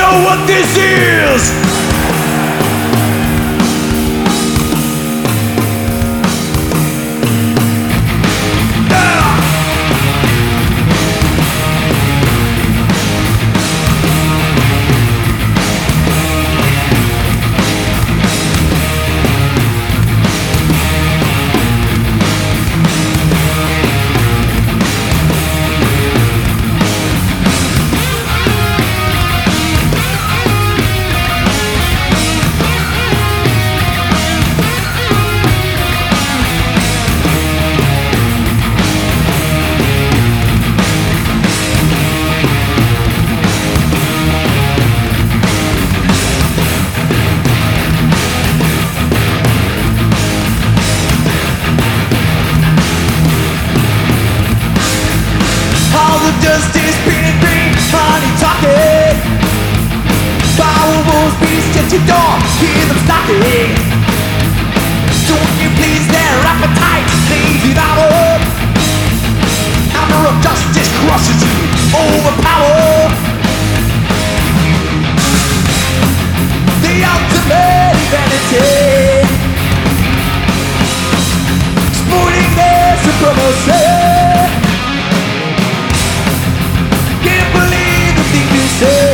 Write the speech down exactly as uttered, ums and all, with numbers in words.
know what this is? Dust is spinning green, honey talking. Power wolves beast at your door, hear them knocking. Don't you please their appetite, lazy battle. Hammer of justice crushes you, overpower. The ultimate vanity, exploiting their supremacy.